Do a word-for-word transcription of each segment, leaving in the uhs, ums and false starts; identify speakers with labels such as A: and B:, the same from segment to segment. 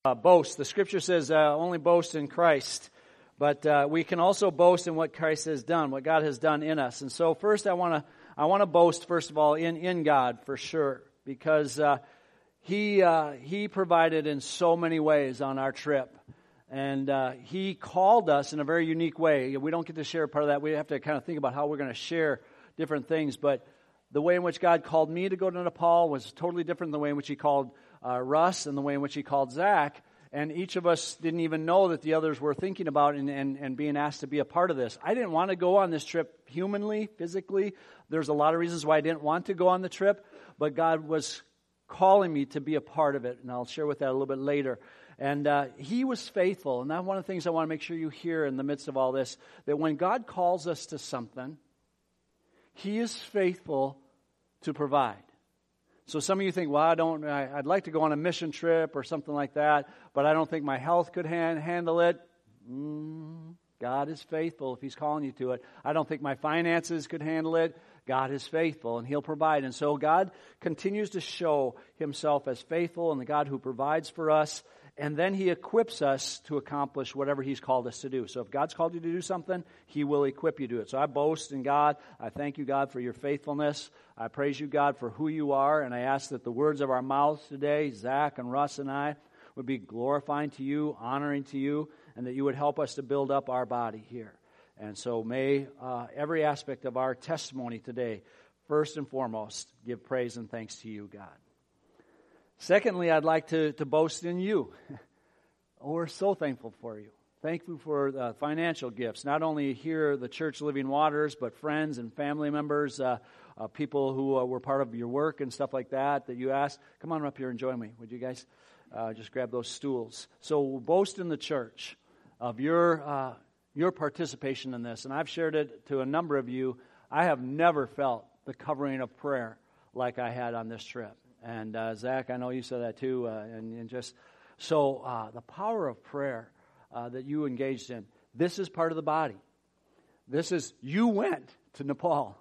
A: Uh, boast. The scripture says uh, only boast in Christ, but uh, we can also boast in what Christ has done, what God has done in us. And so first I want to I want to boast, first of all, in, in God for sure, because uh, He uh, He provided in so many ways on our trip. And uh, He called us in a very unique way. We don't get to share part of that. We have to kind of think about how we're going to share different things. But the way in which God called me to go to Nepal was totally different than the way in which He called Uh, Russ and the way in which He called Zach, and each of us didn't even know that the others were thinking about and, and, and being asked to be a part of this. I didn't want to go on this trip humanly, physically. There's a lot of reasons why I didn't want to go on the trip, but God was calling me to be a part of it, and I'll share with that a little bit later. And uh, He was faithful, and that's one of the things I want to make sure you hear in the midst of all this, that when God calls us to something, He is faithful to provide. So some of you think, well, I don't, I, I'd like to go on a mission trip or something like that, but I don't think my health could hand, handle it. Mm, God is faithful if He's calling you to it. I don't think my finances could handle it. God is faithful, and He'll provide. And so God continues to show Himself as faithful and the God who provides for us, and then He equips us to accomplish whatever He's called us to do. So if God's called you to do something, He will equip you to do it. So I boast in God. I thank you, God, for your faithfulness. I praise you, God, for who you are, and I ask that the words of our mouths today, Zach and Russ and I, would be glorifying to you, honoring to you, and that you would help us to build up our body here. And so may uh, every aspect of our testimony today, first and foremost, give praise and thanks to you, God. Secondly, I'd like to, to boast in you. Oh, we're so thankful for you. Thankful for the financial gifts, not only here, the Church Living Waters, but friends and family members, uh, uh, people who uh, were part of your work and stuff like that, that you asked, come on up here and join me. Would you guys uh, just grab those stools? So we'll boast in the church of your uh, your participation in this. And I've shared it to a number of you. I have never felt the covering of prayer like I had on this trip. And uh, Zach, I know you said that too. Uh, and, and just so uh, the power of prayer uh, that you engaged in. This is part of the body. This is, you went to Nepal.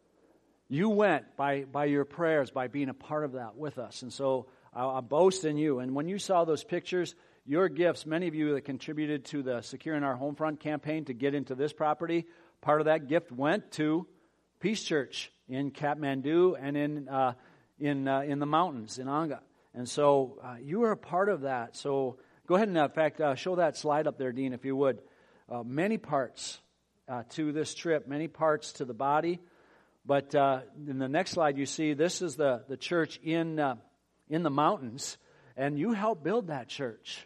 A: You went by, by your prayers, by being a part of that with us. And so I, I boast in you. And when you saw those pictures, your gifts, many of you that contributed to the Securing Our Homefront campaign to get into this property, part of that gift went to Peace Church in Kathmandu and in uh, in uh, in the mountains in Anga. And so uh, you are a part of that. So go ahead and, uh, in fact, uh, show that slide up there, Dean, if you would. Uh, many parts uh, to this trip, many parts to the body. But uh, in the next slide, you see this is the, the church in uh, in the mountains, and you helped build that church.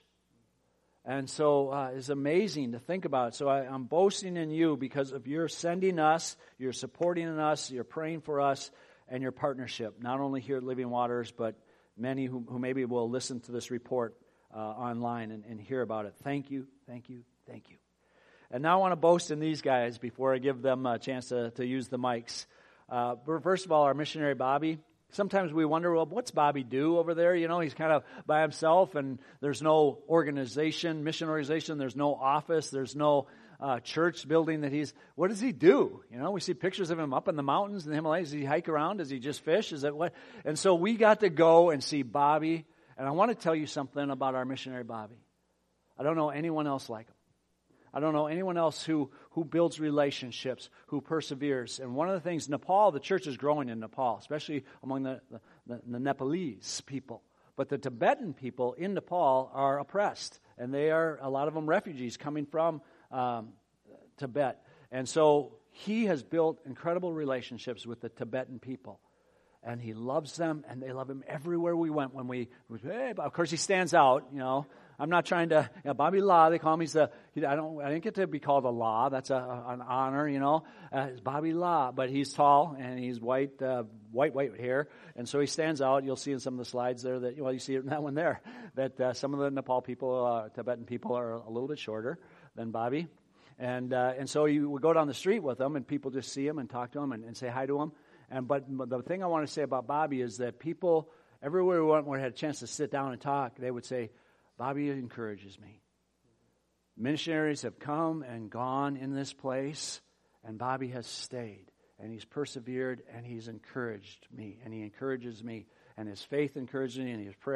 A: And so uh, it's amazing to think about it. So I, I'm boasting in you because of your sending us, you're supporting us, you're praying for us, and your partnership, not only here at Living Waters, but many who, who maybe will listen to this report uh, online and, and hear about it. Thank you, thank you, thank you. And now I want to boast in these guys before I give them a chance to, to use the mics. Uh, first of all, our missionary Bobby. Sometimes we wonder, well, what's Bobby do over there? You know, he's kind of by himself, and there's no organization, mission organization. There's no office. There's no uh, church building that he's. What does he do? You know, we see pictures of him up in the mountains in the Himalayas. Does he hike around? Does he just fish? Is that what? And so we got to go and see Bobby. And I want to tell you something about our missionary Bobby. I don't know anyone else like him. I don't know anyone else who, who builds relationships, who perseveres. And one of the things, Nepal, the church is growing in Nepal, especially among the, the, the Nepalese people. But the Tibetan people in Nepal are oppressed. And they are, a lot of them, refugees coming from um, Tibet. And so he has built incredible relationships with the Tibetan people. And he loves them, and they love him everywhere we went. When we, hey, of course, he stands out, you know. I'm not trying to, you know, Bobby La, they call him, he's the, he, I don't, I didn't get to be called a La, that's a, an honor, you know, uh, it's Bobby La, but he's tall, and he's white, uh, white, white hair, and so he stands out. You'll see in some of the slides there that, well, you see it in that one there, that uh, some of the Nepal people, uh, Tibetan people are a little bit shorter than Bobby, and uh, and so you would go down the street with him, and people just see him and talk to him and, and say hi to him, and but, but the thing I want to say about Bobby is that people, everywhere we went, where we had a chance to sit down and talk, they would say, Bobby encourages me. Missionaries have come and gone in this place, and Bobby has stayed, and he's persevered, and he's encouraged me, and he encourages me, and his faith encourages me, and his prayer,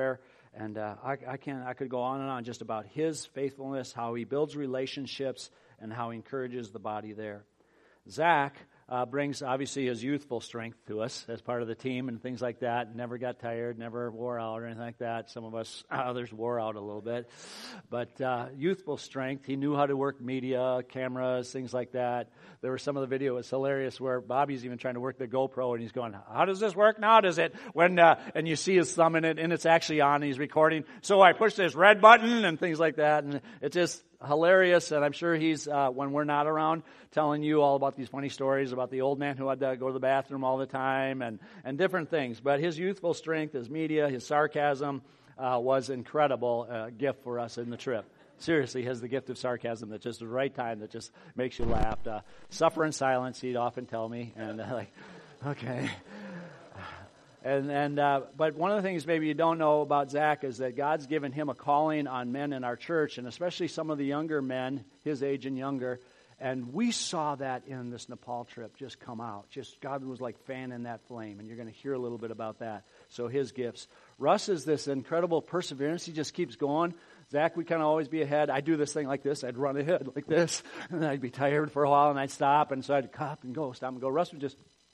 A: And uh, I, I can I could go on and on just about his faithfulness, how he builds relationships, and how he encourages the body there. Zach uh, brings, obviously, his youthful strength to us as part of the team and things like that. Never got tired, never wore out or anything like that. Some of us, others wore out a little bit. But uh, youthful strength. He knew how to work media, cameras, things like that. There was some of the video, it was hilarious, where Bobby's even trying to work the GoPro, and he's going, how does this work now? Does it? When uh, and you see his thumb in it, and it's actually on, and he's recording. So I push this red button and things like that, and it's just hilarious. And I'm sure he's, uh, when we're not around, telling you all about these funny stories about the old man who had to go to the bathroom all the time and, and different things. But his youthful strength, his media, his sarcasm uh, was incredible uh, gift for us in the trip. Seriously, he has the gift of sarcasm that's just the right time that just makes you laugh. Uh, suffer in silence, he'd often tell me. And uh, like, okay. And and uh, but one of the things maybe you don't know about Zach is that God's given him a calling on men in our church, and especially some of the younger men, his age and younger. And we saw that in this Nepal trip just come out. Just God was like fanning that flame, and you're going to hear a little bit about that. So his gifts. Russ is this incredible perseverance. He just keeps going. Zach, we kind of always be ahead. I'd do this thing like this. I'd run ahead like this, and I'd be tired for a while, and I'd stop, and so I'd cup and go, stop and go. Russ would just,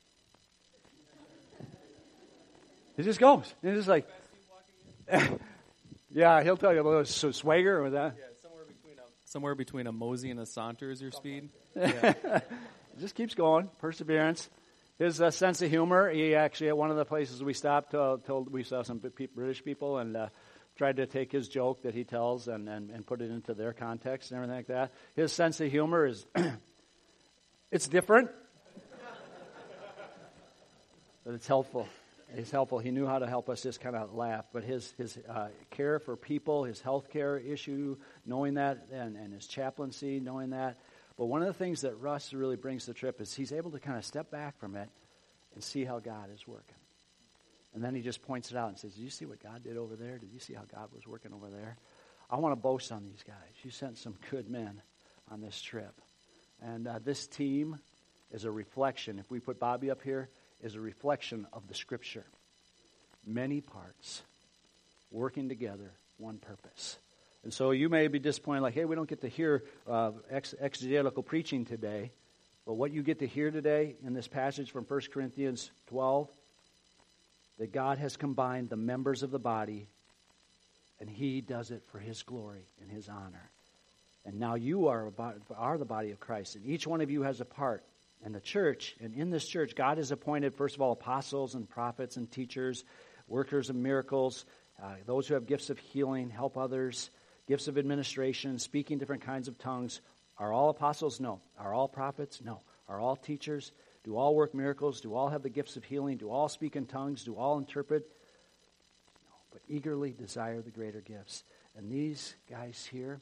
A: he just goes. He's just like, yeah, he'll tell you a little swagger with that.
B: Yeah, somewhere between a somewhere between a Mosey and a Saunter is your speed.
A: Yeah. It just keeps going. Perseverance. His uh, sense of humor. He actually, at one of the places we stopped, uh, told we saw some British people and uh, tried to take his joke that he tells and, and, and put it into their context and everything like that. His sense of humor is, it's different, but it's helpful. It's helpful. He knew how to help us just kind of laugh. But his his uh, care for people, his health care issue, knowing that, and, and his chaplaincy, knowing that. But one of the things that Russ really brings to the trip is he's able to kind of step back from it and see how God is working. And then he just points it out and says, did you see what God did over there? Did you see how God was working over there? I want to boast on these guys. You sent some good men on this trip. And uh, this team is a reflection. If we put Bobby up here, is a reflection of the Scripture. Many parts working together, one purpose. And so you may be disappointed, like, hey, we don't get to hear uh, ex- exegetical preaching today. But what you get to hear today in this passage from First Corinthians twelve, that God has combined the members of the body, and He does it for His glory and His honor. And now you are, about, are the body of Christ, and each one of you has a part. And the church, and in this church, God has appointed, first of all, apostles and prophets and teachers, workers of miracles, uh, those who have gifts of healing, help others, gifts of administration, speaking different kinds of tongues. Are all apostles? No. Are all prophets? No. Are all teachers? Do all work miracles? Do all have the gifts of healing? Do all speak in tongues? Do all interpret? No. But eagerly desire the greater gifts. And these guys here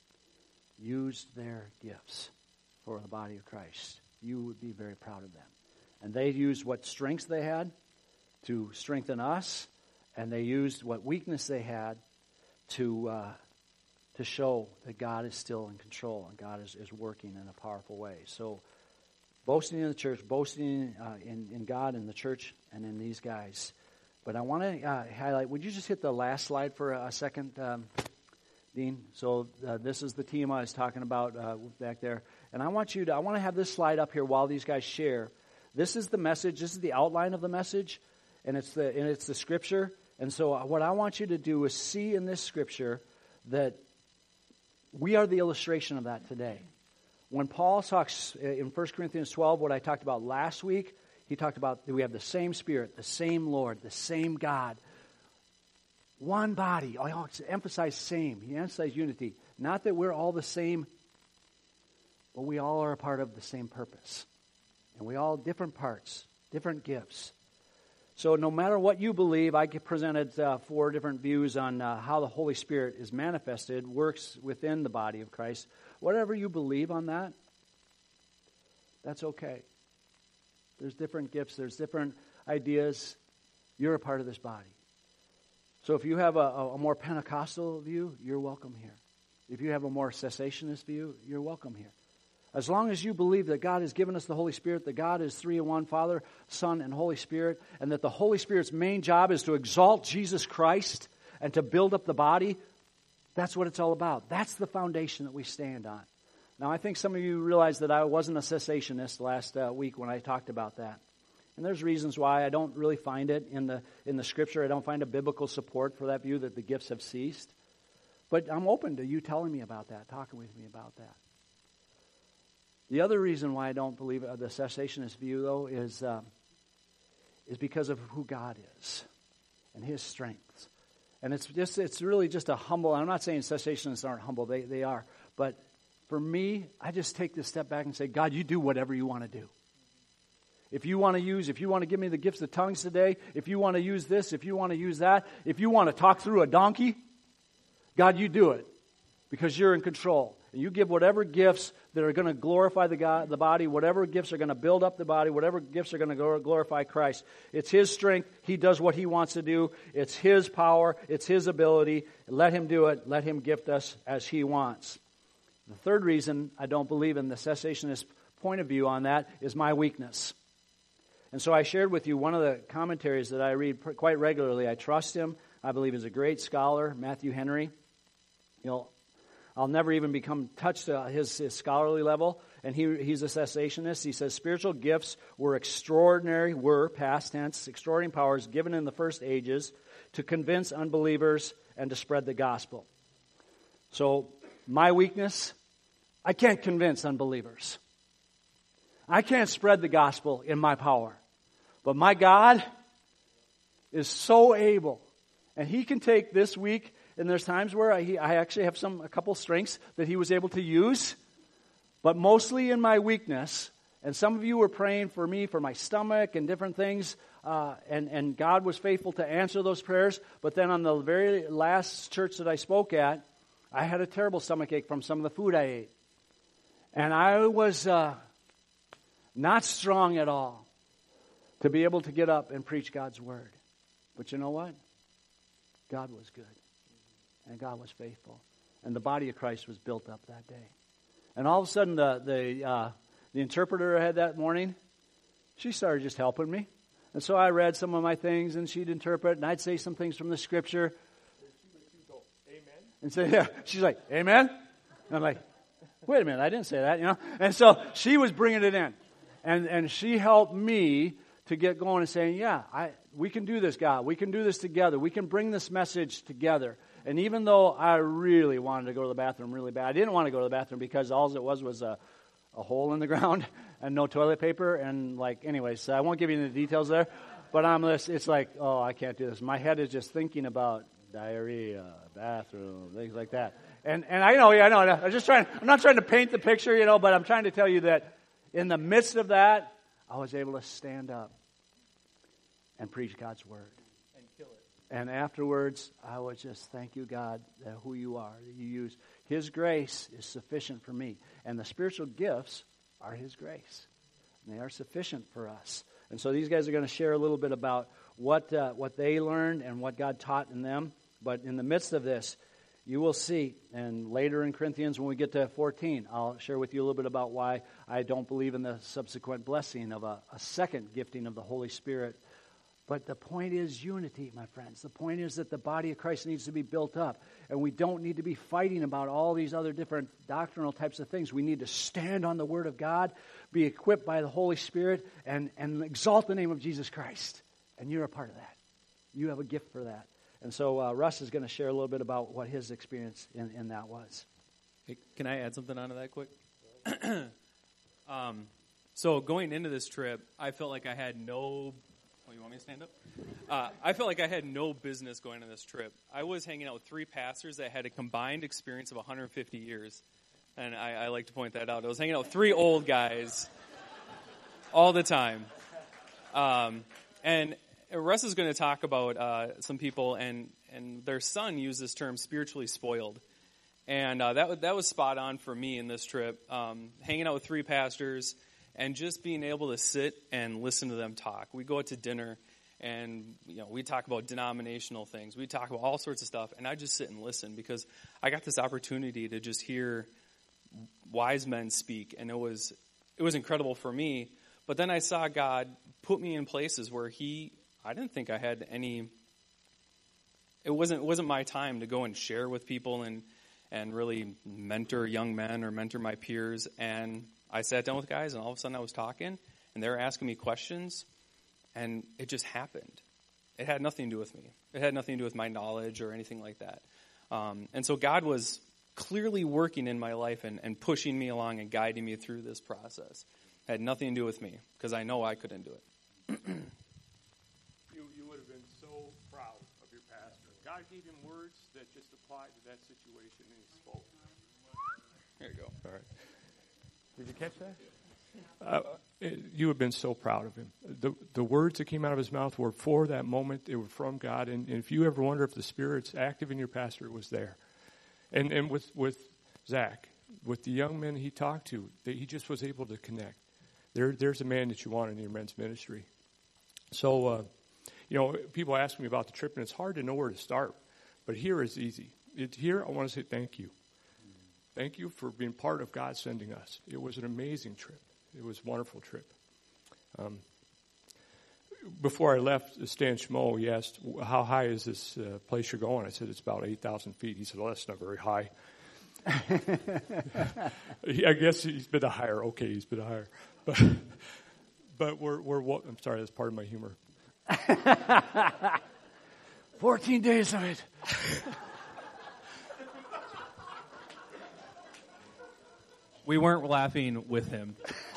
A: used their gifts for the body of Christ. You would be very proud of them. And they used what strengths they had to strengthen us, and they used what weakness they had to uh, to show that God is still in control and God is, is working in a powerful way. So boasting in the church, boasting uh, in, in God and the church and in these guys. But I want to uh, highlight, would you just hit the last slide for a, a second, um, Dean? So uh, this is the team I was talking about uh, back there. And I want you to, I want to have this slide up here while these guys share. This is the message. This is the outline of the message, and it's the and it's the scripture. And so what I want you to do is see in this scripture that we are the illustration of that today. When Paul talks in First Corinthians twelve, what I talked about last week, he talked about that we have the same Spirit, the same Lord, the same God. One body. I emphasize same. He emphasized unity. Not that we're all the same, but we all are a part of the same purpose. And we all different parts, different gifts. So no matter what you believe, I presented uh, four different views on uh, how the Holy Spirit is manifested, works within the body of Christ. Whatever you believe on that, that's okay. There's different gifts. There's different ideas. You're a part of this body. So if you have a, a more Pentecostal view, you're welcome here. If you have a more cessationist view, you're welcome here. As long as you believe that God has given us the Holy Spirit, that God is three in one, Father, Son, and Holy Spirit, and that the Holy Spirit's main job is to exalt Jesus Christ and to build up the body, that's what it's all about. That's the foundation that we stand on. Now, I think some of you realize that I wasn't a cessationist last uh, week when I talked about that. And there's reasons why. I don't really find it in the in the Scripture. I don't find a biblical support for that view that the gifts have ceased. But I'm open to you telling me about that, talking with me about that. The other reason why I don't believe the cessationist view, though, is uh, is because of who God is and His strengths. And it's just it's really just a humble. I'm not saying cessationists aren't humble; they they are. But for me, I just take this step back and say, God, you do whatever you want to do. If you want to use, if you want to give me the gifts of tongues today, if you want to use this, if you want to use that, if you want to talk through a donkey, God, you do it because you're in control. And you give whatever gifts that are going to glorify the God, the body, whatever gifts are going to build up the body, whatever gifts are going to glorify Christ. It's His strength. He does what He wants to do. It's His power. It's His ability. Let Him do it. Let Him gift us as He wants. The third reason I don't believe in the cessationist point of view on that is my weakness. And so I shared with you one of the commentaries that I read quite regularly. I trust him. I believe he's a great scholar, Matthew Henry. You know, I'll never even become touched to his, his scholarly level. And he he's a cessationist. He says spiritual gifts were extraordinary, were, past tense, extraordinary powers given in the first ages to convince unbelievers and to spread the gospel. So my weakness, I can't convince unbelievers. I can't spread the gospel in my power. But my God is so able. And He can take this week, and there's times where I, I actually have some a couple strengths that He was able to use. But mostly in my weakness, and some of you were praying for me for my stomach and different things, uh, and, and God was faithful to answer those prayers. But then on the very last church that I spoke at, I had a terrible stomach ache from some of the food I ate. And I was uh, not strong at all to be able to get up and preach God's Word. But you know what? God was good. And God was faithful. And the body of Christ was built up that day. And all of a sudden, the the, uh, the interpreter I had that morning, she started just helping me. And so I read some of my things, and she'd interpret, and I'd say some things from the Scripture. And say, yeah. She's like, amen? And I'm like, wait a minute, I didn't say that, you know? And so she was bringing it in. And and she helped me to get going and saying, yeah, I we can do this, God. We can do this together. We can bring this message together. And even though I really wanted to go to the bathroom really bad, I didn't want to go to the bathroom because all it was was a, a hole in the ground and no toilet paper. And like, anyways, so I won't give you any details there. But I'm this, it's like, oh, I can't do this. My head is just thinking about diarrhea, bathroom, things like that. And and I know, yeah, I know. I'm just trying. I'm not trying to paint the picture, you know, but I'm trying to tell you that in the midst of that, I was able to stand up and preach God's Word.
B: And kill it.
A: And afterwards, I would just thank you, God, that who you are, that you use. His grace is sufficient for me. And the spiritual gifts are His grace. And they are sufficient for us. And so these guys are going to share a little bit about what uh, what they learned and what God taught in them. But in the midst of this, you will see, and later in Corinthians when we get to fourteen, I'll share with you a little bit about why I don't believe in the subsequent blessing of a, a second gifting of the Holy Spirit. But the point is unity, my friends. The point is that the body of Christ needs to be built up. And we don't need to be fighting about all these other different doctrinal types of things. We need to stand on the Word of God, be equipped by the Holy Spirit, and, and exalt the name of Jesus Christ. And you're a part of that. You have a gift for that. And so uh, Russ is going to share a little bit about what his experience in, in that was.
B: Hey, can I add something onto that quick? um, so going into this trip, I felt like I had no... Oh, you want me to stand up? Uh, I felt like I had no business going on this trip. I was hanging out with three pastors that had a combined experience of one hundred fifty years. And I, I like to point that out. I was hanging out with three old guys all the time. Um, and Russ is going to talk about uh, some people, and, and their son used this term, spiritually spoiled. And uh, that, that was spot on for me in this trip. Um, hanging out with three pastors and just being able to sit and listen to them talk. We go out to dinner, and you know we talk about denominational things. We talk about all sorts of stuff, and I just sit and listen because I got this opportunity to just hear wise men speak, and it was it was incredible for me. But then I saw God put me in places where He, I didn't think I had any it wasn't it wasn't my time to go and share with people and and really mentor young men or mentor my peers. And I sat down with guys, and all of a sudden I was talking, and they were asking me questions, and it just happened. It had nothing to do with me. It had nothing to do with my knowledge or anything like that. Um, and so God was clearly working in my life and, and pushing me along and guiding me through this process. It had nothing to do with me, because I know I couldn't do it.
C: you, you would have been so proud of your pastor. God gave him words that just applied to that situation, and he spoke.
B: There you go.
C: All right. Did you catch that? Uh, it, you have been so proud of him. The the words that came out of his mouth were for that moment. They were from God. And, and if you ever wonder if the Spirit's active in your pastor, it was there. And and with, with Zach, with the young men he talked to, that he just was able to connect. There There's a man that you want in your men's ministry. So, uh, you know, people ask me about the trip, and it's hard to know where to start. But here is easy. It, here I want to say thank you. Thank you for being part of God sending us. It was an amazing trip. It was a wonderful trip. Um, before I left, Stan Schmo, he asked, how high is this uh, place you're going? I said, it's about eight thousand feet. He said, well, that's not very high. I guess he's been a higher. Okay, he's been a higher. But, but we're, we're, I'm sorry, that's part of my humor.
A: fourteen days of it.
B: We weren't laughing with him.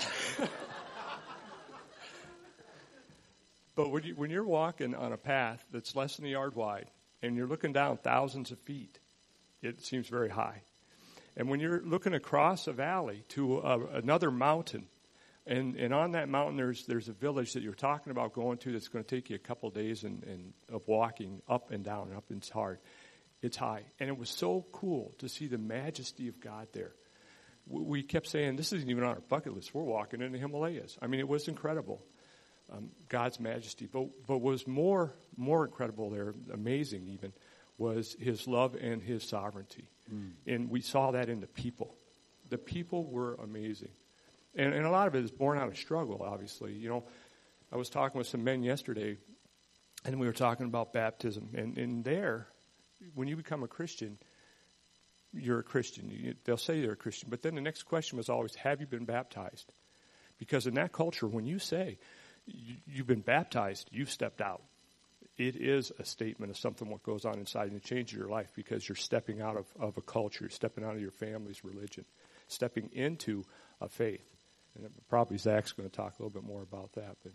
C: But when, you, when you're walking on a path that's less than a yard wide, and you're looking down thousands of feet, it seems very high. And when you're looking across a valley to a, another mountain, and, and on that mountain there's there's a village that you're talking about going to that's going to take you a couple of days and, and of walking up and down and up, and it's hard. It's high. And it was so cool to see the majesty of God there. We kept saying, this isn't even on our bucket list. We're walking in the Himalayas. I mean, it was incredible, um, God's majesty. But but what was more more incredible there, amazing even, was his love and his sovereignty. Mm. And we saw that in the people. The people were amazing. And, and a lot of it is born out of struggle, obviously. You know, I was talking with some men yesterday, and we were talking about baptism. And, and there, when you become a Christian, you're a Christian. You, they'll say you're a Christian. But then the next question was always, have you been baptized? Because in that culture, when you say you, you've been baptized, you've stepped out. It is a statement of something what goes on inside, and it changes your life because you're stepping out of, of a culture, stepping out of your family's religion, stepping into a faith. And probably Zach's going to talk a little bit more about that. But,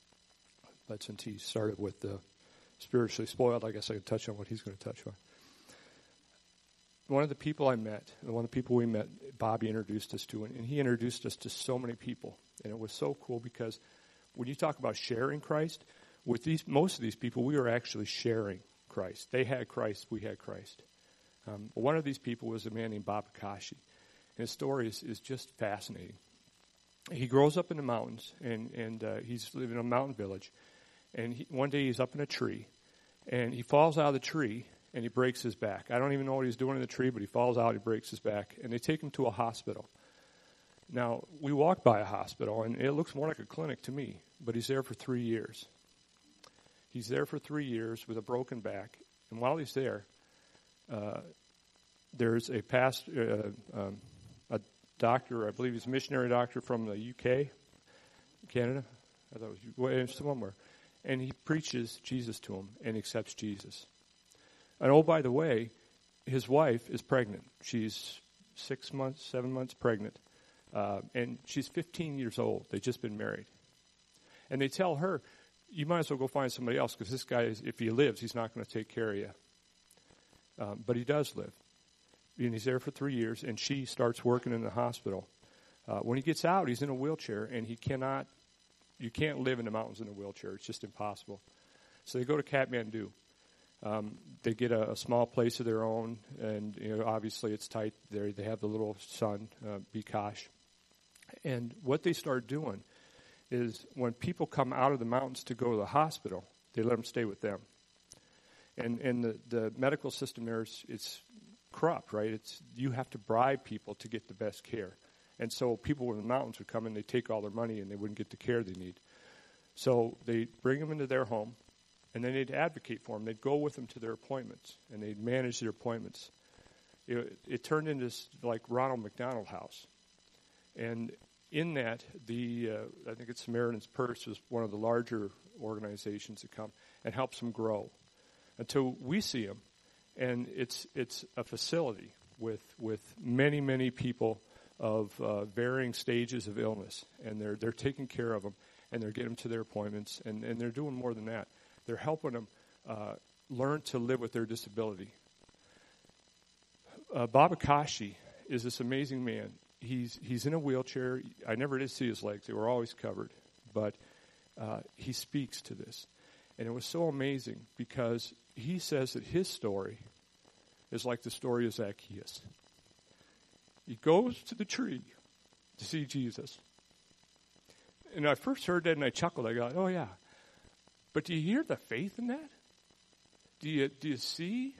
C: but since he started with the spiritually spoiled, I guess I could touch on what he's going to touch on. One of the people I met, and one of the people we met, Bobby introduced us to, and he introduced us to so many people. And it was so cool because when you talk about sharing Christ, with these most of these people, we were actually sharing Christ. They had Christ, we had Christ. Um, one of these people was a man named Bob Akashi. And his story is, is just fascinating. He grows up in the mountains, and, and uh, he's living in a mountain village. And he, one day he's up in a tree, and he falls out of the tree, and he breaks his back. I don't even know what he's doing in the tree, but he falls out, he breaks his back, and they take him to a hospital. Now, we walked by a hospital, and it looks more like a clinic to me, but he's there for three years. He's there for three years with a broken back, and while he's there, uh, there's a past uh, um, a doctor, I believe he's a missionary doctor from the U K, Canada, I thought it was somewhere, and he preaches Jesus to him and accepts Jesus. And oh, by the way, his wife is pregnant. She's six months, seven months pregnant. Uh, and she's fifteen years old. They've just been married. And they tell her, you might as well go find somebody else because this guy, is, if he lives, he's not going to take care of you. Um, but he does live. And he's there for three years, and she starts working in the hospital. Uh, when he gets out, he's in a wheelchair, and he cannot, you can't live in the mountains in a wheelchair. It's just impossible. So they go to Kathmandu. Um, they get a, a small place of their own, and you know, obviously it's tight there. They have the little son, uh, Bikash. And what they start doing is when people come out of the mountains to go to the hospital, they let them stay with them. And and the, the medical system there is it's corrupt, right? It's you have to bribe people to get the best care. And so people in the mountains would come in, they take all their money, and they wouldn't get the care they need. So they bring them into their home. And then they'd advocate for them. They'd go with them to their appointments, and they'd manage their appointments. It, it turned into this, like Ronald McDonald House. And in that, the uh, I think it's Samaritan's Purse was one of the larger organizations that come and helps them grow until we see them. And it's it's a facility with with many, many people of uh, varying stages of illness. And they're they're taking care of them, and they're getting them to their appointments, and, and they're doing more than that. They're helping them uh, learn to live with their disability. Uh, Baba Kashi is this amazing man. He's he's in a wheelchair. I never did see his legs. They were always covered. But uh, he speaks to this. And it was so amazing because he says that his story is like the story of Zacchaeus. He goes to the tree to see Jesus. And I first heard that and I chuckled. I go, oh, yeah. But do you hear the faith in that? Do you do you see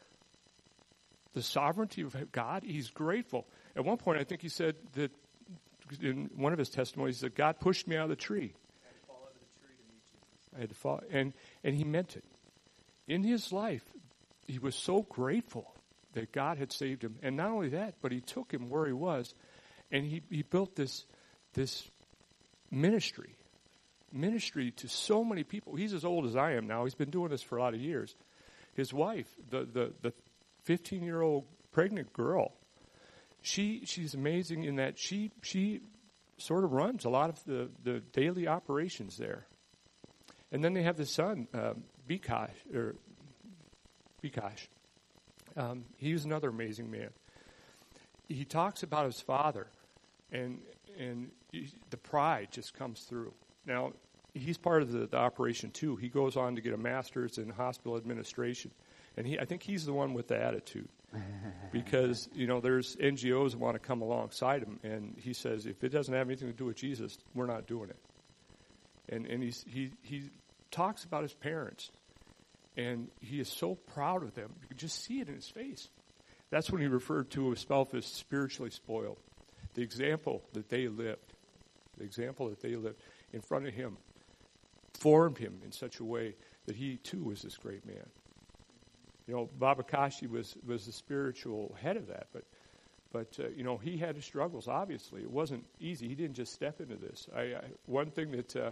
C: the sovereignty of God? He's grateful. At one point, I think he said that in one of his testimonies that God pushed me out of the tree.
B: I had to fall out of the tree to meet Jesus.
C: I had to fall, and and he meant it. In his life, he was so grateful that God had saved him, and not only that, but he took him where he was, and he he built this this ministry. Ministry to so many people. He's as old as I am now. He's been doing this for a lot of years. His wife, the the the fifteen-year-old pregnant girl, she she's amazing in that she she sort of runs a lot of the, the daily operations there. And then they have the son, uh, Bikash, or Bikash. Um, he's another amazing man. He talks about his father, and and he, the pride just comes through. Now, he's part of the, the operation, too. He goes on to get a master's in hospital administration. And he, I think he's the one with the attitude. Because, you know, there's N G Os that want to come alongside him. And he says, if it doesn't have anything to do with Jesus, we're not doing it. And and he's, he he talks about his parents. And he is so proud of them. You can just see it in his face. That's when he referred to himself as spiritually spoiled. The example that they lived. The example that they lived in front of him formed him in such a way that he too was this great man. You know, Baba Kashi was, was the spiritual head of that, but but uh, you know, he had his struggles. Obviously, it wasn't easy. He didn't just step into this. I, I one thing that uh,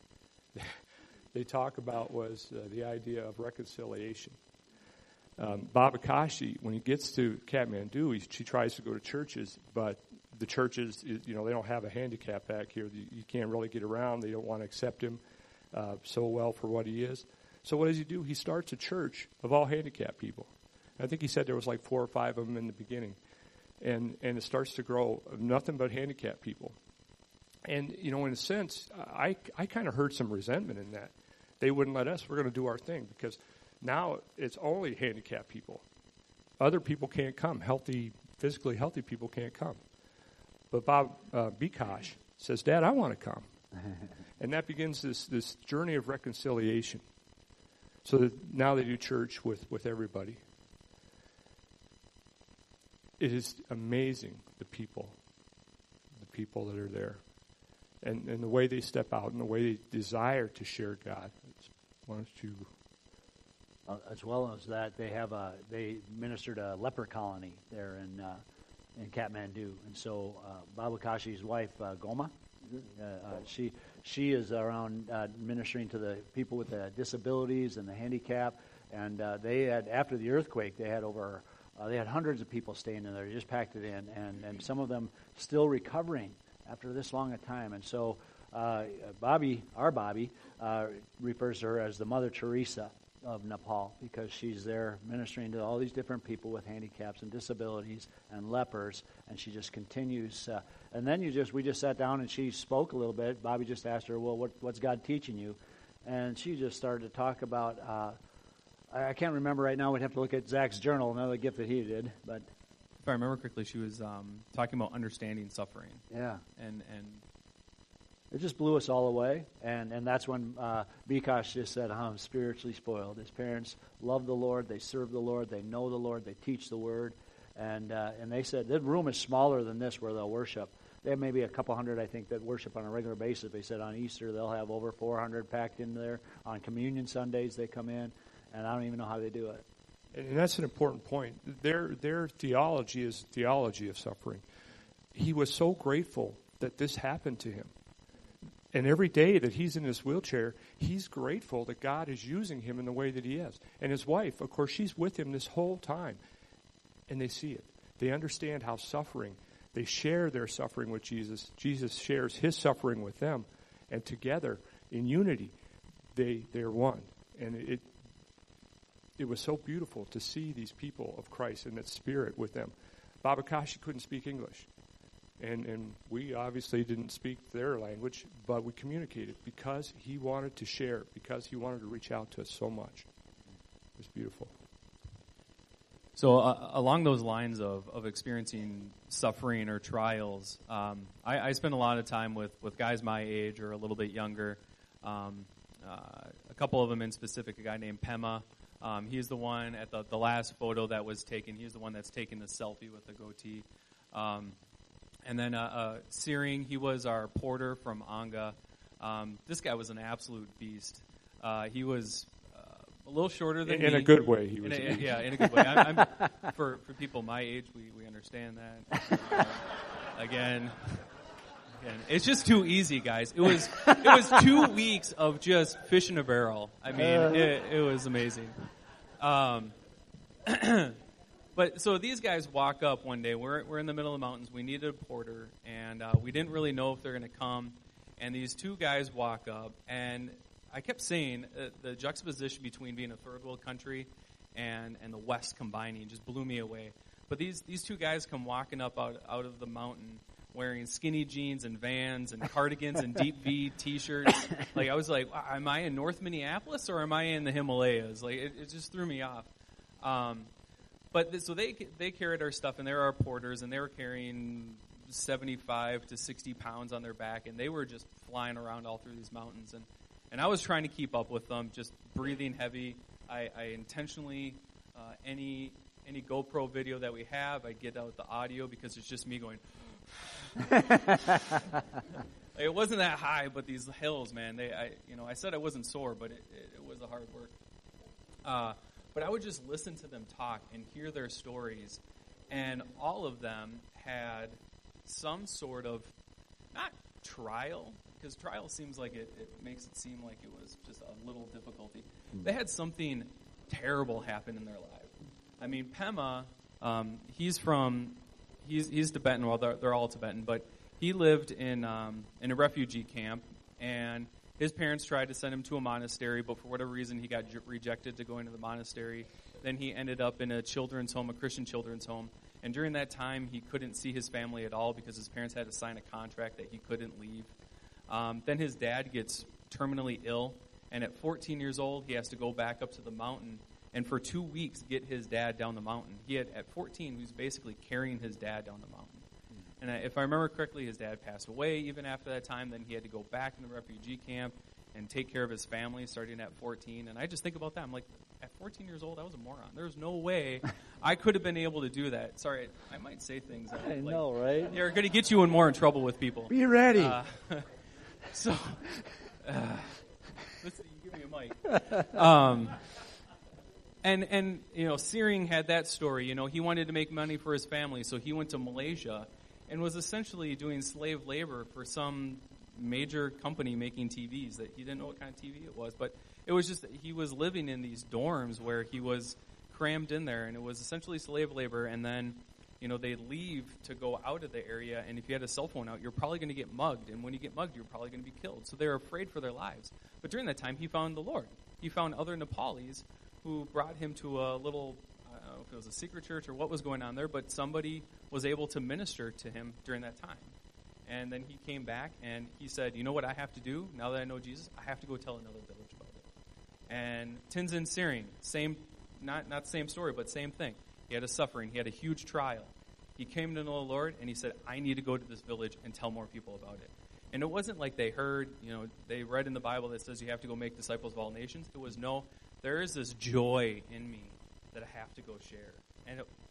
C: they talk about was uh, the idea of reconciliation. Um, Baba Kashi, when he gets to Kathmandu, he, she tries to go to churches, but the churches, you know, they don't have a handicap back here. You, you can't really get around. They don't want to accept him uh, so well for what he is. So what does he do? He starts a church of all handicapped people. I think he said there was like four or five of them in the beginning. And and it starts to grow of nothing but handicapped people. And, you know, in a sense, I, I kind of heard some resentment in that. They wouldn't let us. We're going to do our thing because now it's only handicapped people. Other people can't come. Healthy, physically healthy people can't come. But Bob uh, Bikash says, Dad, I want to come. And that begins this, this journey of reconciliation. So that now they do church with, with everybody. It is amazing, the people, the people that are there. And, and the way they step out and the way they desire to share God. Why don't you...
A: Uh, as well as that, they have a they ministered a leper colony there in uh, in Kathmandu, and so uh, Baba Kashi's wife uh, Goma, uh, uh, she she is around uh, ministering to the people with the disabilities and the handicap, and uh, they had after the earthquake they had over uh, they had hundreds of people staying in there. They just packed it in, and and some of them still recovering after this long a time, and so uh, Bobby, our Bobby, uh, refers to her as the Mother Teresa of Nepal, because she's there ministering to all these different people with handicaps and disabilities and lepers, and she just continues. Uh, and then you just we just sat down and she spoke a little bit. Bobby just asked her, "Well, what, what's God teaching you?" And she just started to talk about. Uh, I, I can't remember right now. We'd have to look at Zach's journal, another gift that he did. But
B: if I remember correctly, she was um, talking about understanding suffering.
A: Yeah,
B: and and.
A: It just blew us all away, and, and that's when uh, Bikash just said, I'm spiritually spoiled. His parents love the Lord, they serve the Lord, they know the Lord, they teach the Word, and uh, and they said, the room is smaller than this where they'll worship, They have maybe a couple hundred, I think, that worship on a regular basis. They said on Easter they'll have over four hundred packed in there. On Communion Sundays they come in, and I don't even know how they do it.
C: And that's an important point. Their their theology is theology of suffering. He was so grateful that this happened to him. And every day that he's in this wheelchair, he's grateful that God is using him in the way that he is. And his wife, of course, she's with him this whole time. And they see it. They understand how suffering, they share their suffering with Jesus. Jesus shares his suffering with them. And together, in unity, they, they're one. And it it was so beautiful to see these people of Christ in that spirit with them. Baba Kashi couldn't speak English. And and we obviously didn't speak their language, but we communicated because he wanted to share, because he wanted to reach out to us so much. It was beautiful.
B: So uh, along those lines of, of experiencing suffering or trials, um, I, I spend a lot of time with, with guys my age or a little bit younger. Um, uh, a couple of them in specific, a guy named Pema. Um, he's the one at the, the last photo that was taken. He's the one that's taking the selfie with the goatee. Um, and then uh, uh, Searing, he was our porter from Anga. Um, this guy was an absolute beast. Uh, he was uh, a little shorter than
C: in,
B: me.
C: In a good way, he was.
B: In a,
C: a beast.
B: Yeah, in a good way. I'm, I'm, for for people my age, we, we understand that. Uh, again. Again, it's just too easy, guys. It was it was two weeks of just fish in a barrel. I mean, it, it was amazing. Um, but so these guys walk up one day. We're we're in the middle of the mountains. We needed a porter, and uh, we didn't really know if they're going to come. And these two guys walk up, and I kept saying uh, the juxtaposition between being a third world country and and the West combining just blew me away. But these these two guys come walking up out out of the mountain, wearing skinny jeans and Vans and cardigans and deep V T-shirts. Like, I was like, wow, am I in North Minneapolis or am I in the Himalayas? Like, it, it just threw me off. Um, but th- so they they carried our stuff, and they were our porters, and they were carrying seventy-five to sixty pounds on their back, and they were just flying around all through these mountains. And, and I was trying to keep up with them, just breathing heavy. I, I intentionally, uh, any any GoPro video that we have, I get out the audio because it's just me going... It wasn't that high, but these hills, man, they, I, you know, I said I wasn't sore, but it, it, it was a hard work. Uh, but I would just listen to them talk and hear their stories, and all of them had some sort of, not trial, because trial seems like it, it makes it seem like it was just a little difficulty. They had something terrible happen in their life. I mean, Pema, um, he's from... He's he's Tibetan. Well, they're, they're all Tibetan, but he lived in um, in a refugee camp, and his parents tried to send him to a monastery, but for whatever reason, he got j- rejected to go into the monastery. Then he ended up in a children's home, a Christian children's home, and during that time, he couldn't see his family at all because his parents had to sign a contract that he couldn't leave. Um, then his dad gets terminally ill, and at fourteen years old, he has to go back up to the mountain and for two weeks get his dad down the mountain. He had, at fourteen, he was basically carrying his dad down the mountain. And if I remember correctly, his dad passed away even after that time. Then he had to go back in the refugee camp and take care of his family starting at fourteen. And I just think about that. I'm like, at fourteen years old, I was a moron. There's no way I could have been able to do that. Sorry, I might say things that
A: I
B: like,
A: know, right?
B: They're going to get you in more in trouble with people.
A: Be ready.
B: Uh, so, uh, listen, you give me a mic. Um, And, and you know, Searing had that story. You know, he wanted to make money for his family, so he went to Malaysia and was essentially doing slave labor for some major company making T Vs that he didn't know what kind of T V it was. But it was just, he was living in these dorms where he was crammed in there, and it was essentially slave labor. And then, you know, they leave to go out of the area, and if you had a cell phone out, you're probably going to get mugged. And when you get mugged, you're probably going to be killed. So they were afraid for their lives. But during that time, he found the Lord. He found other Nepalis who brought him to a little, I don't know if it was a secret church or what was going on there, but somebody was able to minister to him during that time. And then he came back and he said, you know what I have to do now that I know Jesus? I have to go tell another village about it. And Tenzin Searing, same, not not same story, but same thing. He had a suffering. He had a huge trial. He came to know the Lord and he said, I need to go to this village and tell more people about it. And it wasn't like they heard, you know, they read in the Bible that says you have to go make disciples of all nations. It was, no, there is this joy in me that I have to go share. And it,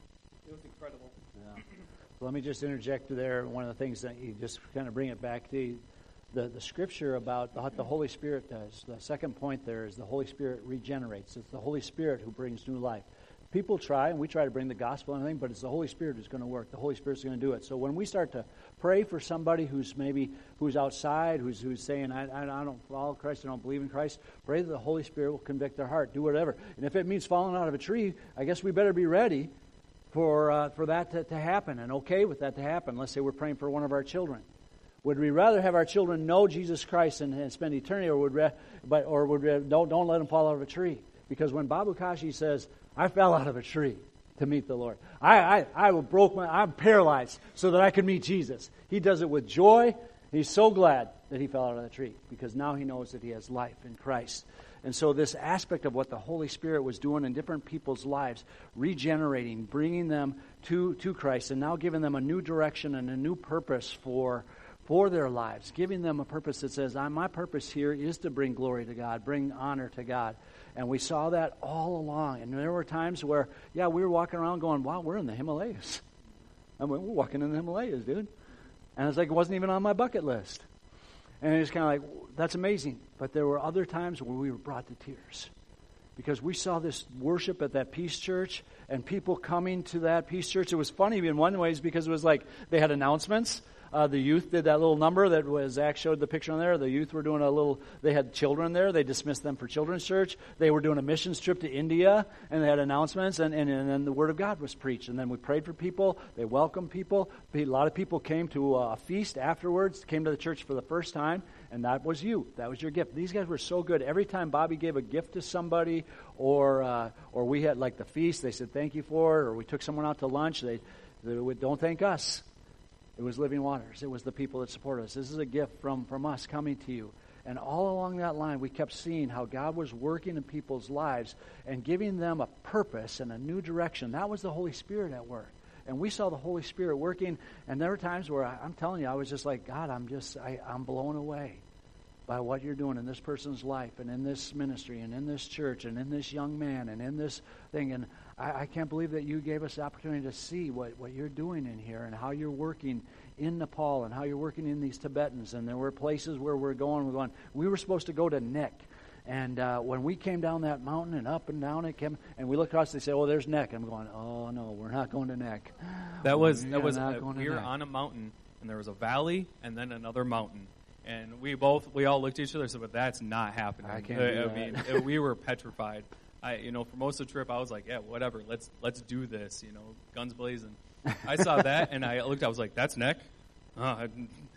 B: It was incredible.
A: Yeah. So let me just interject there. One of the things that you just kind of bring it back to the, the scripture about what the Holy Spirit does. The second point there is the Holy Spirit regenerates. It's the Holy Spirit who brings new life. People try, and we try to bring the gospel and everything, but it's the Holy Spirit who's going to work. The Holy Spirit's going to do it. So when we start to pray for somebody who's maybe who's outside, who's who's saying, I, I, I don't follow Christ, I don't believe in Christ, pray that the Holy Spirit will convict their heart, do whatever. And if it means falling out of a tree, I guess we better be ready for uh, for that to, to happen and okay with that to happen. Let's say we're praying for one of our children. Would we rather have our children know Jesus Christ and, and spend eternity, or would we, but or would we, don't don't let them fall out of a tree? Because when Babu Kashi says, I fell out of a tree to meet the Lord. I, I, I broke my, I'm paralyzed so that I could meet Jesus. He does it with joy. He's so glad that he fell out of the tree because now he knows that he has life in Christ. And so this aspect of what the Holy Spirit was doing in different people's lives, regenerating, bringing them to, to Christ, and now giving them a new direction and a new purpose for for their lives, giving them a purpose that says, my purpose here is to bring glory to God, bring honor to God. And we saw that all along. And there were times where, yeah, we were walking around going, wow, we're in the Himalayas. I mean, we're walking in the Himalayas, dude. And it's like it wasn't even on my bucket list. And it's kind of like, that's amazing. But there were other times where we were brought to tears. Because we saw this worship at that Peace Church and people coming to that Peace Church. It was funny in one way because it was like they had announcements. Uh, the youth did that little number that was, Zach showed the picture on there. The youth were doing a little, they had children there. They dismissed them for children's church. They were doing a missions trip to India, and they had announcements, and, and, and then the Word of God was preached. And then we prayed for people. They welcomed people. A lot of people came to a feast afterwards, came to the church for the first time, and that was you. That was your gift. These guys were so good. Every time Bobby gave a gift to somebody, or uh, or we had like the feast, they said thank you for it, or we took someone out to lunch, they, they would, don't thank us. It was Living Waters. It was the people that support us. This is a gift from, from us coming to you. And all along that line, we kept seeing how God was working in people's lives and giving them a purpose and a new direction. That was the Holy Spirit at work. And we saw the Holy Spirit working. And there were times where, I, I'm telling you, I was just like, God, I'm just, I, I'm blown away by what you're doing in this person's life and in this ministry and in this church and in this young man and in this thing. And I, I can't believe that you gave us the opportunity to see what, what you're doing in here and how you're working in Nepal and how you're working in these Tibetans. And there were places where we're going, we're going. We were supposed to go to Nek. And uh, when we came down that mountain and up and down it came, and we looked across, they said, "Oh, there's Nek." I'm going, "Oh no, we're not going to Nek."
B: That was
A: we
B: that was
A: not
B: uh,
A: going to
B: we were
A: Nek.
B: on a mountain, and there was a valley, and then another mountain, and we both we all looked at each other and said, "But that's not happening."
A: I can't
B: Uh,
A: do
B: I
A: that.
B: mean, uh, we were petrified. I, you know, for most of the trip, I was like, "Yeah, whatever. Let's let's do this." You know, guns blazing. I saw that, and I looked. I was like, "That's Nek." Oh, I,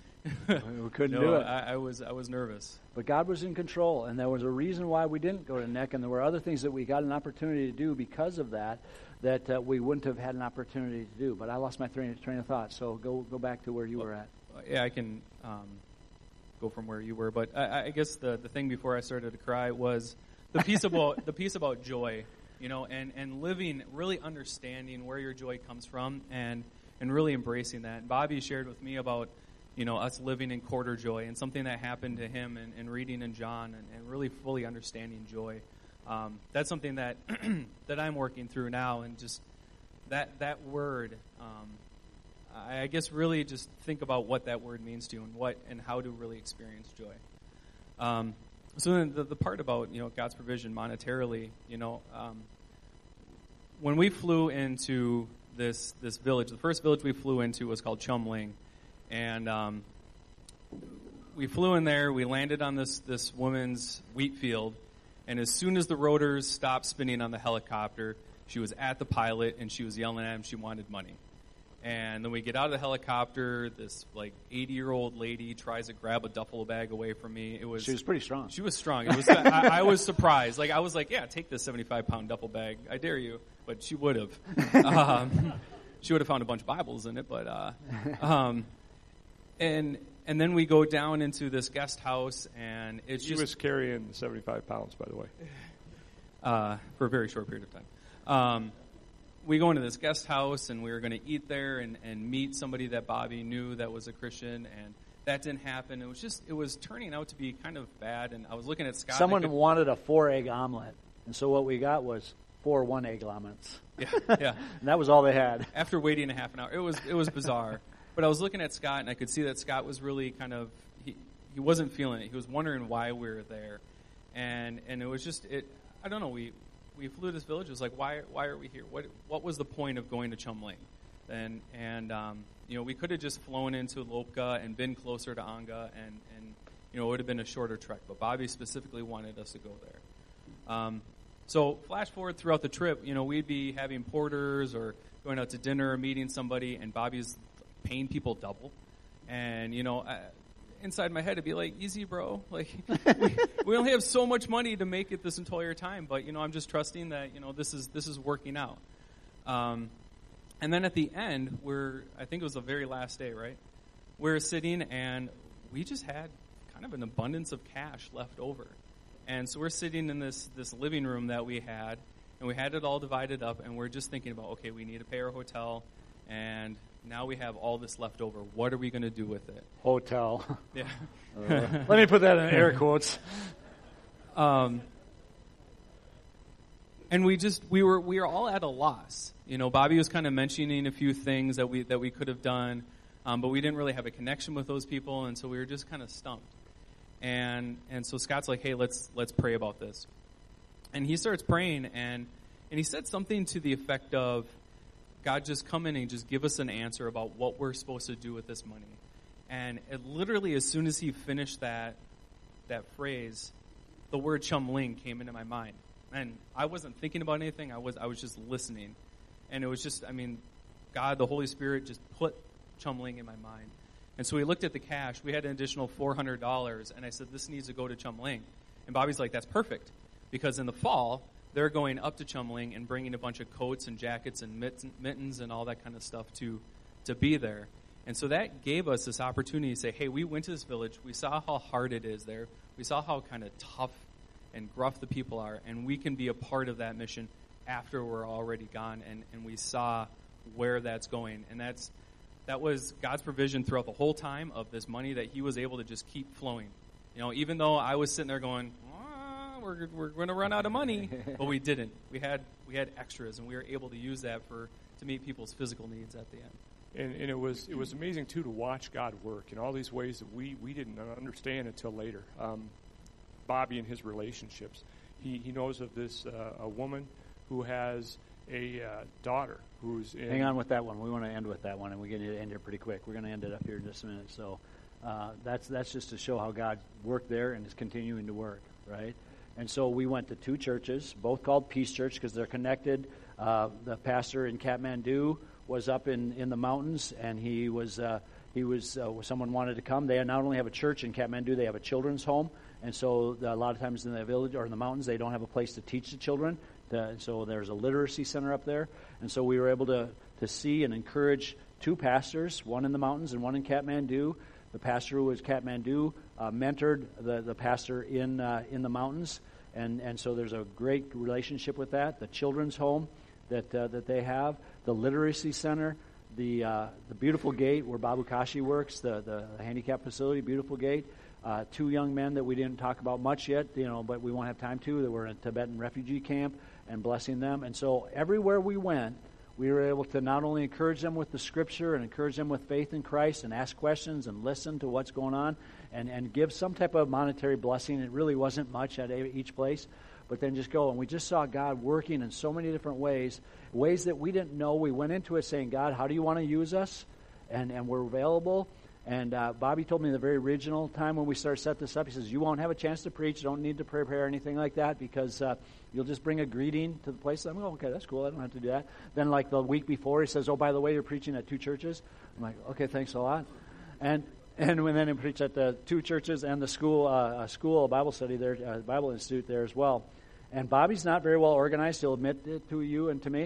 A: We couldn't
B: no,
A: do it.
B: I, I was I was nervous.
A: But God was in control, and there was a reason why we didn't go to Nek, and there were other things that we got an opportunity to do because of that that uh, we wouldn't have had an opportunity to do. But I lost my train, train of thought, so go go back to where you
B: Well,
A: were at.
B: Yeah, I can um, go from where you were, but I, I guess the, the thing before I started to cry was the piece about the piece about joy, you know, and, and living, really understanding where your joy comes from, and and really embracing that. And Bobby shared with me about, you know, us living in quarter joy and something that happened to him and, and reading in John and, and really fully understanding joy. Um, that's something that that I'm working through now, and just that that word. Um, I guess really just think about what that word means to you and what and how to really experience joy. Um, so then the, the part about, you know, God's provision monetarily, you know, um, when we flew into this this village, the first village we flew into was called Chumling, and um, we flew in there. We landed on this this woman's wheat field, and as soon as the rotors stopped spinning on the helicopter, she was at the pilot and she was yelling at him. She wanted money. And then we get out of the helicopter. This like eighty-year-old lady tries to grab a duffel bag away from me. It was
A: She was pretty strong.
B: She was strong. It was. I, I was surprised. Like I was like, yeah, take this seventy-five pound duffel bag. I dare you. But she would have. Um, she would have found a bunch of Bibles in it. But uh, um, and and then we go down into this guest house, and it's
C: He
B: just
C: was carrying the seventy-five pounds, by the way.
B: uh, for a very short period of time. Um, we go into this guest house, and we were going to eat there and, and meet somebody that Bobby knew that was a Christian, and that didn't happen. It was just, it was turning out to be kind of bad, and I was looking at Scott.
A: Someone
B: and I could,
A: wanted a four-egg omelet, and so what we got was four one egg laments.
B: Yeah, yeah.
A: And that was all they had.
B: After waiting a half an hour, it was it was bizarre. But I was looking at Scott, and I could see that Scott was really kind of he he wasn't feeling it. He was wondering why we were there, and and it was just it. I don't know. We we flew to this village. It was like, why why are we here? What what was the point of going to Chumling? And and um, you know, we could have just flown into Lopka and been closer to Anga, and and you know, it would have been a shorter trek. But Bobby specifically wanted us to go there. Um, so flash forward throughout the trip, you know, we'd be having porters or going out to dinner or meeting somebody, and Bobby's paying people double. And you know, I, inside my head, it'd be like, easy, bro. Like, we, we only have so much money to make it this entire time, but you know, I'm just trusting that you know this is this is working out. Um, and then at the end, we're I think it was the very last day, right? We're sitting, and we just had kind of an abundance of cash left over, and so we're sitting in this this living room that we had, and we had it all divided up, and we're just thinking about, okay, we need to pay our hotel, and now we have all this left over. What are we going to do with it?
A: Hotel.
B: Yeah.
A: Uh, let me put that in air quotes.
B: Um, and we just we were we were all at a loss. You know, Bobby was kind of mentioning a few things that we that we could have done, um, but we didn't really have a connection with those people, and so we were just kind of stumped. And and so Scott's like, hey, let's let's pray about this. And he starts praying, and and he said something to the effect of, God, just come in and just give us an answer about what we're supposed to do with this money. And it literally, as soon as he finished that that phrase, the word Chumling came into my mind. And I wasn't thinking about anything. I was I was just listening. And it was just, I mean, God, the Holy Spirit just put Chumling in my mind. And so we looked at the cash. We had an additional four hundred dollars. And I said, this needs to go to Chumling. And Bobby's like, that's perfect. Because in the fall, they're going up to Chumling and bringing a bunch of coats and jackets and mittens and all that kind of stuff to to be there. And so that gave us this opportunity to say, hey, we went to this village. We saw how hard it is there. We saw how kind of tough and gruff the people are. And we can be a part of that mission after we're already gone. And, and we saw where that's going. And that's that was God's provision throughout the whole time of this money that he was able to just keep flowing. You know, even though I was sitting there going, we're we're going to run out of money, but we didn't. We had we had extras, and we were able to use that for to meet people's physical needs at the end.
C: And, and it was it was amazing too to watch God work in all these ways that we, we didn't understand until later. Um, Bobby and his relationships, he he knows of this uh, a woman who has a uh, daughter who's in.
A: Hang on with that one. We want to end with that one, and we're going to end it pretty quick. We're going to end it up here in just a minute. So uh, that's that's just to show how God worked there and is continuing to work, right? And so we went to two churches, both called Peace Church because they're connected. Uh, the pastor in Kathmandu was up in, in the mountains, and he was uh, he was uh, someone wanted to come. They not only have a church in Kathmandu, they have a children's home, and so the, a lot of times in the village or in the mountains, they don't have a place to teach the children. The, so there's a literacy center up there, and so we were able to to see and encourage two pastors, one in the mountains and one in Kathmandu. The pastor who was Kathmandu uh, mentored the, the pastor in uh, in the mountains, and, and so there's a great relationship with that. The children's home that uh, that they have, the literacy center, the uh, the beautiful gate where Babu Kashi works, the the handicap facility, beautiful gate. Uh, two young men that we didn't talk about much yet, you know, but we won't have time to. That were in a Tibetan refugee camp and blessing them, and so everywhere we went, we were able to not only encourage them with the Scripture and encourage them with faith in Christ and ask questions and listen to what's going on and, and give some type of monetary blessing. It really wasn't much at each place, but then just go. And we just saw God working in so many different ways, ways that we didn't know. We went into it saying, God, how do you want to use us? And, and we're available. And uh, Bobby told me the very original time when we started set this up, he says, you won't have a chance to preach. You don't need to prepare anything like that because uh, you'll just bring a greeting to the place. I'm like, okay, that's cool. I don't have to do that. Then like the week before, he says, oh, by the way, you're preaching at two churches. I'm like, okay, thanks a lot. And and then he preached at the two churches and the school, uh, a school, a Bible study there, a Bible Institute there as well. And Bobby's not very well organized. He'll admit it to you and to me.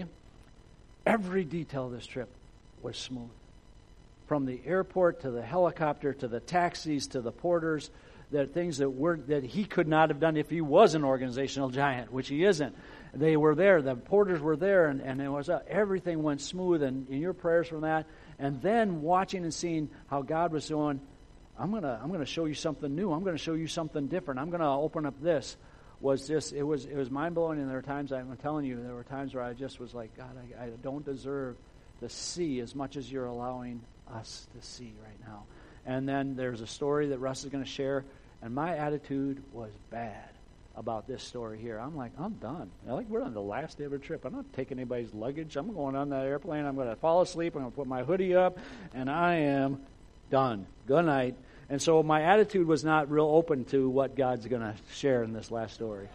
A: Every detail of this trip was smooth. From the airport to the helicopter to the taxis to the porters, that things that were that he could not have done if he was an organizational giant, which he isn't. They were there. The porters were there, and, and it was uh, everything went smooth. And in your prayers from that, and then watching and seeing how God was doing, I'm gonna I'm gonna show you something new. I'm gonna show you something different. I'm gonna open up this. was just, it was it was mind-blowing. And there were times, I'm telling you, there were times where I just was like, God, I, I don't deserve to see as much as you're allowing us to see right now. And then there's a story that Russ is going to share, and my attitude was bad about this story here. I'm like, I'm done. Like, we're on the last day of a trip. I'm not taking anybody's luggage. I'm going on that airplane. I'm going to fall asleep. I'm going to put my hoodie up, and I am done. Good night. And so my attitude was not real open to what God's going to share in this last story.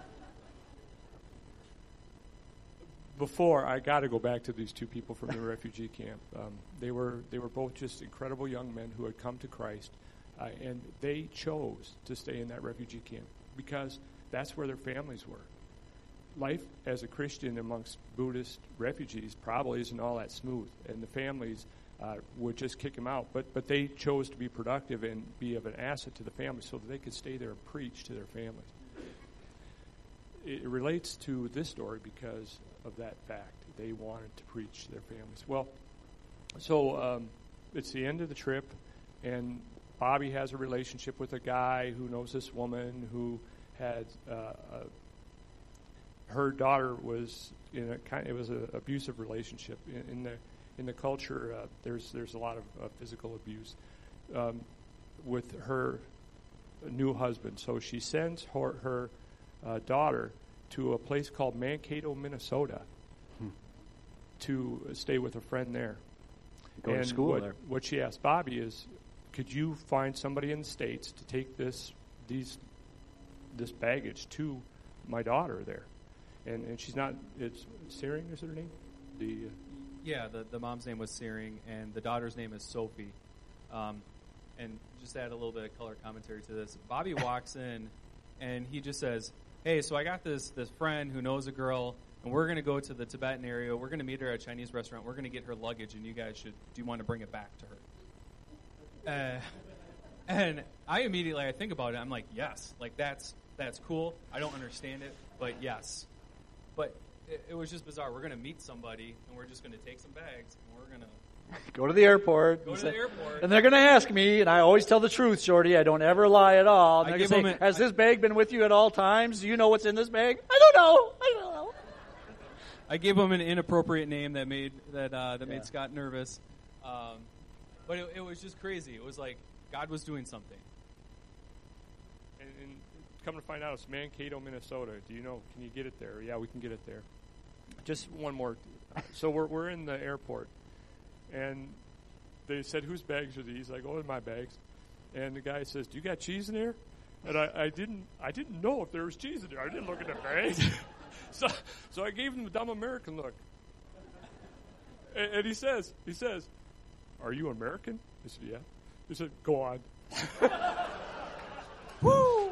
C: Before, I got to go back to these two people from the refugee camp. Um, they were they were both just incredible young men who had come to Christ, uh, and they chose to stay in that refugee camp because that's where their families were. Life as a Christian amongst Buddhist refugees probably isn't all that smooth, and the families uh, would just kick them out. But but they chose to be productive and be of an asset to the family so that they could stay there and preach to their families. It relates to this story because of that fact. They wanted to preach to their families. Well, so um, it's the end of the trip, and Bobby has a relationship with a guy who knows this woman who had uh, uh, her daughter was in a kind. It was an abusive relationship in, in the in the culture. Uh, there's there's a lot of uh, physical abuse um, with her new husband. So she sends her her uh, daughter to a place called Mankato, Minnesota, hmm. to stay with a friend there.
A: Go
C: and
A: to school
C: what,
A: there.
C: What she asked Bobby is, could you find somebody in the States to take this these this baggage to my daughter there? And and she's not. It's Searing is her name. The uh,
B: yeah, the the mom's name was Searing, and the daughter's name is Sophie. Um, and just add a little bit of color commentary to this. Bobby walks in, and he just says, "Hey, so I got this this friend who knows a girl, and we're going to go to the Tibetan area. We're going to meet her at a Chinese restaurant. We're going to get her luggage, and you guys should. Do you want to bring it back to her?" Uh, and I immediately I think about it. I'm like, yes, like that's that's cool. I don't understand it, but yes. But it, it was just bizarre. We're going to meet somebody, and we're just going to take some bags, and we're going to
A: go to the airport.
B: Go to
A: say,
B: the airport.
A: And they're going to ask me, and I always tell the truth, Shorty. I don't ever lie at all. And
B: I
A: they're
B: give
A: going to
B: them
A: say,
B: a-
A: has this bag been with you at all times? Do you know what's in this bag? I don't know. I don't know.
B: I gave him an inappropriate name that made that uh, that
A: Yeah.
B: made Scott nervous. Um, but it, it was just crazy. It was like God was doing something.
C: and, and come to find out, it's Mankato, Minnesota. Do you know? Can you get it there? Yeah, we can get it there. Just one more. So we're we're in the airport, and they said, "Whose bags are these?" I go, "Oh, my bags." And the guy says, "Do you got cheese in there?" And I, I didn't I didn't know if there was cheese in there. I didn't look at the bags. so so I gave him the dumb American look. And, and he says he says, "Are you American?" I said, "Yeah." He said, "Go on."
A: Woo!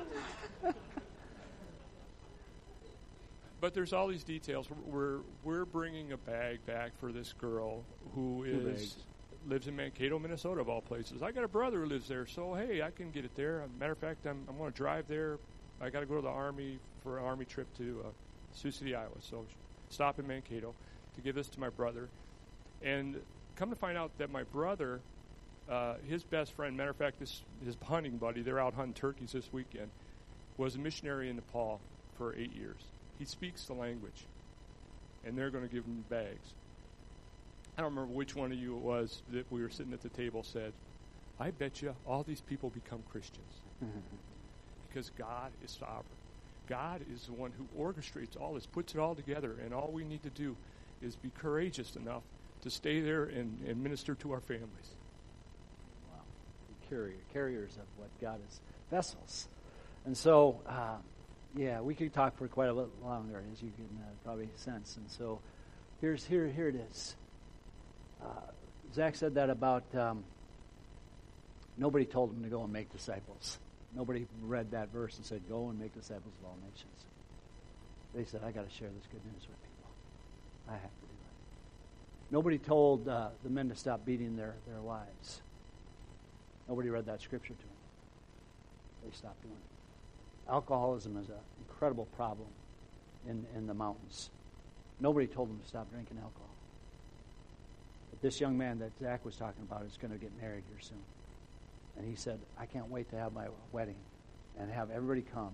C: But there's all these details. We're we're bringing a bag back for this girl who
A: Two
C: is
A: bags.
C: lives in Mankato, Minnesota, of all places. I got a brother who lives there, so hey, I can get it there. As a matter of fact, I'm I'm going to drive there. I got to go to the Army for an Army trip to uh, Sioux City, Iowa. So stop in Mankato to give this to my brother. And come to find out that my brother, uh, his best friend, matter of fact, this his hunting buddy, they're out hunting turkeys this weekend, was a missionary in Nepal for eight years. He speaks the language, and they're going to give him bags. I don't remember which one of you it was that we were sitting at the table said, "I bet you all these people become Christians because God is sovereign. God is the one who orchestrates all this, puts it all together, and all we need to do is be courageous enough to stay there and, and minister to our families."
A: Wow. Carrier, carriers of what God is, vessels. And so, uh, yeah, we could talk for quite a little longer, as you can uh, probably sense. And so, here's here here it is. Uh, Zach said that about um, nobody told him to go and make disciples. Nobody read that verse and said, "Go and make disciples of all nations." They said, "I got to share this good news with people. I have to do it." Nobody told uh, the men to stop beating their, their wives. Nobody read that scripture to them. They stopped doing it. Alcoholism is an incredible problem in, in the mountains. Nobody told them to stop drinking alcohol. But this young man that Zach was talking about is going to get married here soon. And he said, "I can't wait to have my wedding and have everybody come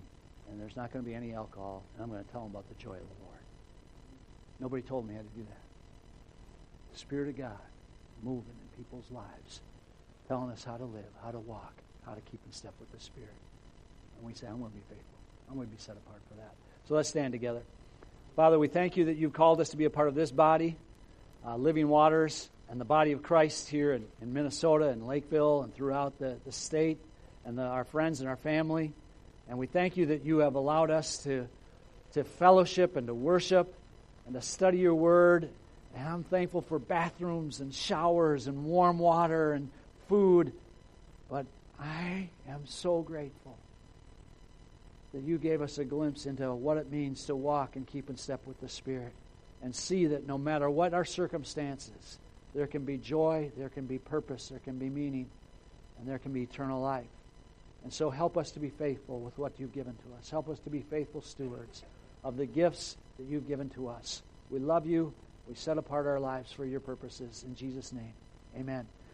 A: and there's not going to be any alcohol, and I'm going to tell them about the joy of the Lord. Nobody told me how to do that. The Spirit of God moving in people's lives, telling us how to live, how to walk, how to keep in step with the Spirit. And we say, I'm going to be faithful. I'm going to be set apart for that. So let's stand together. Father, we thank you that you've called us to be a part of this body, uh, Living Waters, and the body of Christ here in, in Minnesota and Lakeville and throughout the, the state, and the, our friends and our family. And we thank you that you have allowed us to, to fellowship and to worship and to study your word. And I'm thankful for bathrooms and showers and warm water and food. But I am so grateful that you gave us a glimpse into what it means to walk and keep in step with the Spirit, and see that no matter what our circumstances, there can be joy, there can be purpose, there can be meaning, and there can be eternal life. And so help us to be faithful with what you've given to us. Help us to be faithful stewards of the gifts that you've given to us. We love you. We set apart our lives for your purposes. In Jesus' name, amen.